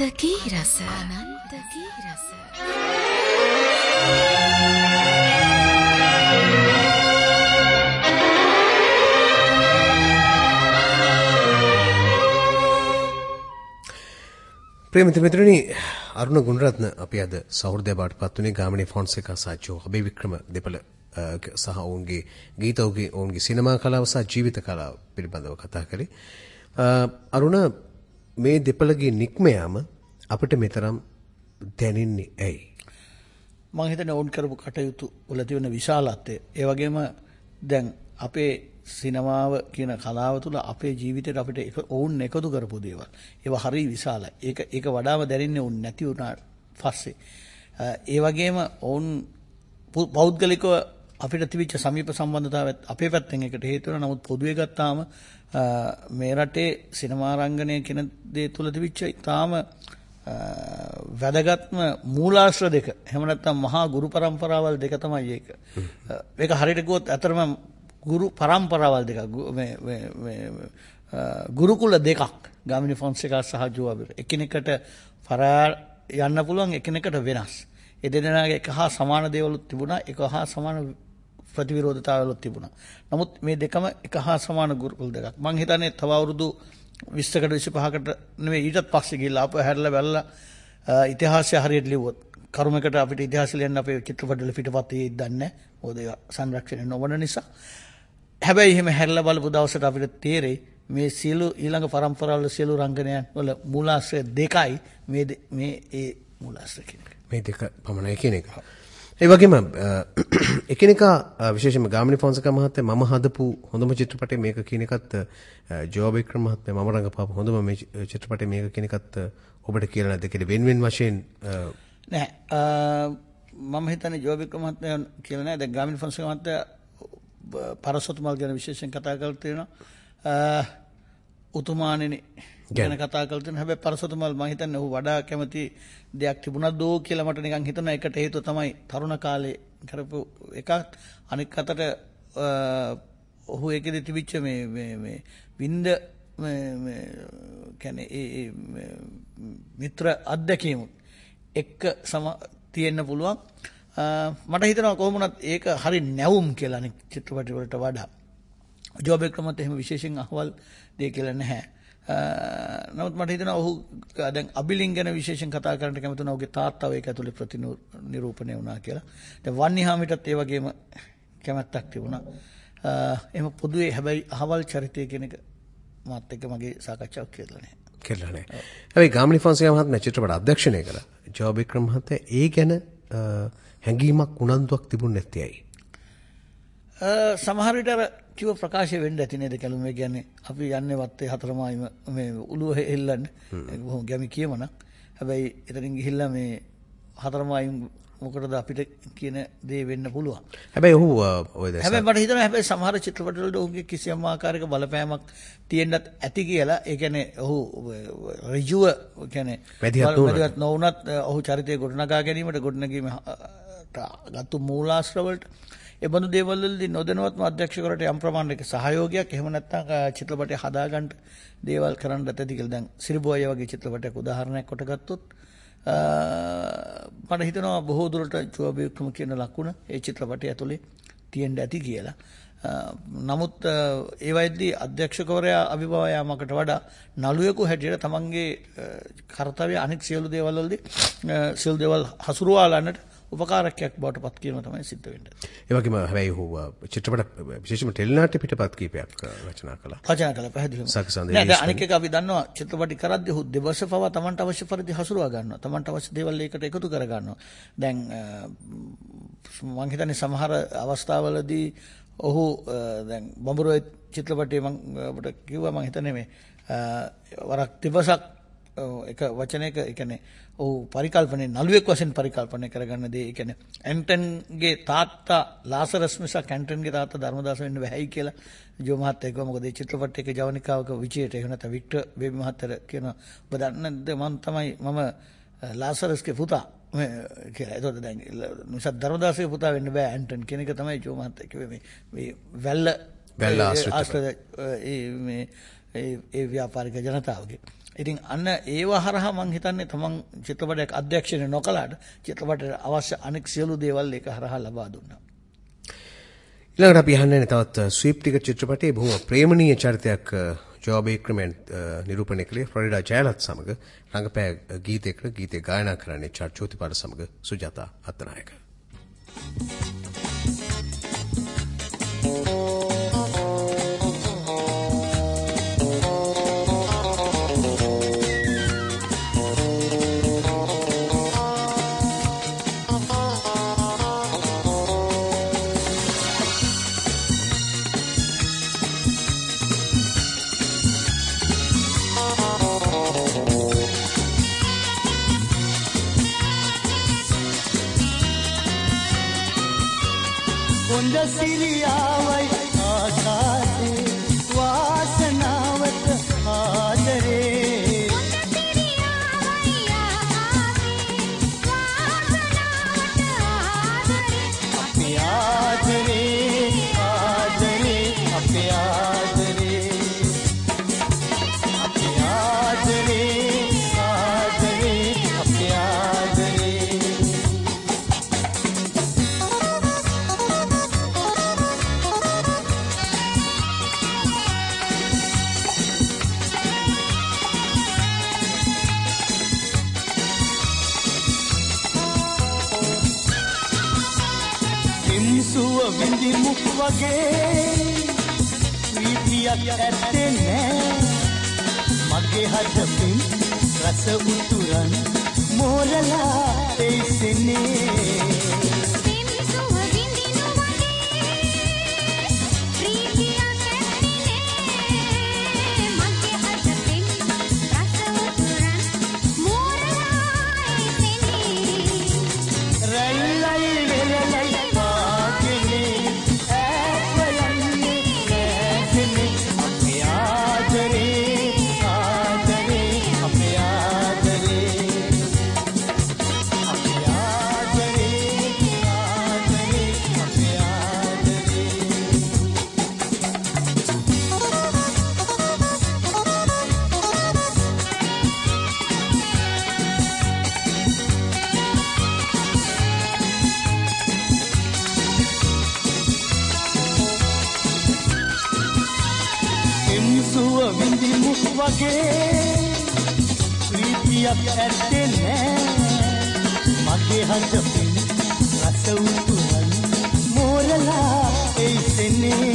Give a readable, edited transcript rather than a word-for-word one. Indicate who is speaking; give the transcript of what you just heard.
Speaker 1: කී රස අනන්ත කී රස
Speaker 2: ප්‍රේමිත මිත්‍රනි අරුණ ගුණරත්න අපි අද සහෘදය බවට පත් වුණේ ගාමිණී ෆොන්සේකා සහ ජෝ අබේ වික්‍රම දෙපළ සහ ඔවුන්ගේ ගීත ඔවුන්ගේ සිනමා කලාව සහ ජීවිත කලාව පිළිබඳව කතා කරේ. අරුණ මේ දෙපළගේ නික්ම යාම අපිට මෙතරම් දැනෙන්නේ ඇයි?
Speaker 3: මම හිතන්නේ ඔවුන් කරපු කටයුතු වල තියෙන විශාලත්වය. ඒ වගේම දැන් අපේ සිනමාව කියන කලාව තුළ අපේ ජීවිතේට අපිට ඔවුන් එකතු කරපු දේවල්. ඒවා හරිය විශාලයි. ඒක වඩාම දැනෙන්නේ ඔවුන් නැති වුණාට පස්සේ. ඒ වගේම ඔවුන් පෞද්ගලිකව අපිට තිබිච්ච සමීප සම්බන්ධතාවයත් අපේ පැත්තෙන් එකට හේතු වෙනවා. නමුත් පොදුවේ ගත්තාම මේ රටේ සිනමා රංගනය කියන දේ තුළ තිබිච්ච ඉතාම වැදගත්ම මූලාශ්‍ර දෙක. එහෙම නැත්නම් මහා ගුරු පරම්පරාවල් දෙක තමයි ඒක. ඒක හරියට ගියොත් අතරම ගුරු පරම්පරාවල් දෙකක් ගුරුකුල දෙකක් ගාමිණී ෆොන්සේකා සහ ජෝ අබේ එකිනෙකට පරා යන්න පුළුවන් එකිනෙකට වෙනස්. ඒ දෙදෙනාගේ එක හා සමාන දේවලුත් තිබුණා, එක හා සමාන ප්‍රතිවිරෝධතාවලුත් තිබුණා. නමුත් මේ දෙකම එක හා සමාන ගුරුකුල දෙකක්. මම හිතන්නේ තව අවුරුදු 20කට 25කට නෙවෙයි ඊටත් පස්සේ ගිහිල්ලා අප හැරලා බැලලා ඉතිහාසය හරියට ලිව්වොත් කරුමකට අපිට ඉතිහාසය ලියන්න අපේ චිත්‍රපටවල පිටපතේ දන්නේ නැහැ. මොකද ඒක සංරක්ෂණය නොවන නිසා. හැබැයි එහෙම හැරලා බලපු දවසට අපිට තේරෙයි මේ සියලු ඊළඟ පරම්පරාවල සියලු රංගනයන් වල මූලාශ්‍රය දෙකයි මේ ඒ මූලාශ්‍රය කියන එක. මේ දෙක පමණයි කියන එක.
Speaker 2: ඒ වගේම එකිනෙකා විශේෂයෙන්ම ගාමිණී ෆොන්සේකා මහත්තයා මම හදපු හොඳම චිත්‍රපටය මේක කියන එකත් ජෝ වික්‍රම මහත්තයා මම රංගපාපු හොඳම මේ චිත්‍රපටය මේක කියන එකත් ඔබට කියලා නැද්ද කියලා වෙන වශයෙන්
Speaker 3: නෑ මම හිතන්නේ ජෝ වික්‍රම මහත්තයා කියලා නෑ. දැන් ගාමිණී ෆොන්සේකා මහත්තයා පරසතුමල් ගැන විශේෂයෙන් කතා කරලා තියෙනවා. උතුමාණෙනි ගැන කතා කරලා තියෙනවා. හැබැයි පරසතුමල් මම හිතන්නේ ඔහු වඩා කැමති දෙයක් තිබුණාද කියලා මට නිකන් හිතෙනවා. ඒකට හේතුව තමයි තරුණ කාලේ කරපු එකක්. අනික අතට ඔහු ඒකෙදි තිබිච්ච මේ වින්ද කියන්නේ ඒ මිත්‍ර අත්දැකීම එක්ක තියෙන්න පුළුවන්. මට හිතෙනවා කොහොම වුණත් ඒක හරි නැවුම් කියලා අනික චිත්‍රපටි වලට වඩා. ජෝ වික්‍රමත් එහෙම විශේෂයෙන් අහවල් දෙය කියලා නැහැ. නමුත් මට හිතෙනවා ඔහු දැන් අබිලින් ගැන විශේෂයෙන් කතා කරන්න කැමති වුණා. ඔහුගේ තාත්තාව ඒක ඇතුලේ ප්‍රතිනිරූපණය වුණා කියලා. දැන් වන්නිහාමිටත් ඒ වගේම කැමැත්තක් තිබුණා. එහෙම පොදුවේ හැබැයි අහවල් චරිතය කියන එක මාත් එක්ක මගේ සාකච්ඡාවක් කියලා නැහැ.
Speaker 2: කියලා නැහැ. හැබැයි ගාමිණී ෆොන්සේකා මහත්මයා චිත්‍රපට අධ්‍යක්ෂණය කළා. ජෝ වික්‍රම මහත්තයා ඒ ගැන හැඟීමක් උනන්දුවක් තිබුණ නැත්තේ ඇයි?
Speaker 3: සමහර විට අර කිව්ව ප්‍රකාශය වෙන්න ඇති නේද කැලුම්. ඒ කියන්නේ අපි යන්නේ වත්තේ හතරමායිම මේ උළුව හෙල්ලන්න. ඒක බොහොම ගැමි කියමනක්. හැබැයි එතනින් ගිහිල්ලා මේ හතරමායිම මොකටද අපිට කියන දේ වෙන්න පුළුවන්.
Speaker 2: හැබැයි ඔහු ඔය දැන්
Speaker 3: හැබැයි මට හිතෙනවා හැබැයි සමහර චිත්‍රපටවල ඔහුගේ කිසියම් ආකාරයක බලපෑමක් තියෙන්නත් ඇති කියලා. ඒ කියන්නේ ඔහු ඍජුව කියන්නේ වැදගත් නොවුනත් ඔහු චරිතය ගොඩනගා ගැනීමට ගොඩනගීම ගත්තු මූලාශ්‍ර වලට ඒ බඳු දේවල් වලදී නොදැනුවත්ම අධ්‍යක්ෂකවරට යම් ප්‍රමාණයක සහයෝගයක් එහෙම නැත්නම් චිත්‍රපටය හදාගන්න දේවල් කරන්න ඇති කියලා. දැන් සිරිබෝය වගේ චිත්‍රපටයක් උදාහරණයක් කොට ගත්තොත් මට හිතෙනවා බොහෝ දුරට ජෝ වික්‍රම කියන ලකුණ ඒ චිත්‍රපටය ඇතුලේ තියෙන්න ඇති කියලා. නමුත් ඒ වයිදී අධ්‍යක්ෂකවරයා අභිභව යාමකට වඩා නළුවෙකු හැටියට තමන්ගේ කාර්යය අනිත් සියලු දේවල් වලදී සියලු දේවල් හසුරුවාලන්නට උපකාරකයක් බවට පත් කිරීම තමයි සිද්ධ වෙන්නේ.
Speaker 2: ඒ වගේම හැබැයි ඔහු චිත්‍රපට විශේෂයෙන්ම ටෙලිනාට්‍ය පිටපත් කීපයක් රචනා කළා.
Speaker 3: පැහැදිලිවම. දැන් අනික එක අපි දන්නවා චිත්‍රපටි කරද්දී ඔහු දෙවස පවා තමන්ට අවශ්‍ය පරිදි හසුරුවා ගන්නවා. තමන්ට අවශ්‍ය දේවල් ඒකට එකතු කර ගන්නවා. දැන් මම හිතන්නේ සමහර අවස්ථාවලදී ඔහු දැන් බඹරොය චිත්‍රපටයේ මම ඔබට කිව්වා මම හිතන්නේ මේ වරක් දිවසක් එක වචනයක ඒ කියන්නේ ඔහු පරිකල්පනයේ නළුවෙක් වශයෙන් පරිකල්පනය කරගන්න දේ ඒ කියන්නේ ඇන්ටන්ගේ තාත්තා ලාසරස් මිසක් ඇන්ටන්ගේ තාත්තා ධර්මදාස වෙන්න බැහැයි කියලා ජෝ මහත්තයා කිව්වා. මොකද මේ චිත්‍රපටයේ ජවනිකාවක විජේට එහෙම නැත්නම් වික්ටර් බේබි මහත්තයා කියන ඔබ දන්නද මම ලාසරස්ගේ පුතා කියලා. ඒතකොට දැන් මිසක් ධර්මදාසගේ පුතා වෙන්න බෑ ඇන්ටන් කියන එක තමයි ජෝ මහත්තයා කිව්වේ. මේ වැල්ල ආශ්‍රිත ඒ ව්‍යාපාරික ජනතාවගේ. ඉතින් අන්න ඒව හරහා මම හිතන්නේ තමන් චිත්‍රපටයක් අධ්‍යක්ෂණය නොකලාට චිත්‍රපටයට අවශ්‍ය අනෙක් සියලු දේවල් ඒක හරහා ලබා දුන්නා.
Speaker 2: ඊළඟට අපි අහන්නේ තවත් ස්වීප් ටිකට් චිත්‍රපටයේ බොහොම ප්‍රේමණීය චරිතයක් ජෝබ් ඒක්‍රමෙන් නිරූපණය කළේ ෆ්ලොරිඩා ජයලත් සමග රංගපෑ ගීතයකට ගීතය ගායනා කරන්නේ චර්චෝතිපාල සමග සුජාතා අත්තනායක.
Speaker 4: සිරියාවයි ආකාශේ වාසනාවට ආදරේ අපේ ආදරේ ආදරේ අපේ ආදරේ අපේ ආදරේ ආදරේ අපේ ආදරේ විඳිමු වගේ ප්‍රීතියක් ඇත්තේ නෑ මගේ හදපින් රස උතුරන් මෝරලා එයිසෙනේ වගේ ප්‍රීතියක් ඇත්තේ නෑ මගේ හදපින් රස උතුරන් මෝරලා එයිසෙනේ